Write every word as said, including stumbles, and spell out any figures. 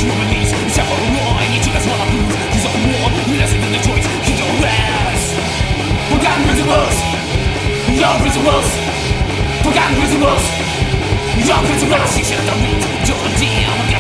your release, except for a line. You took us while I lose. He's on war, lesser than the choice. Keep your ass. Forgotten principles. Young principles. Forgotten principles. Young principles. You should have done it. Don't damn.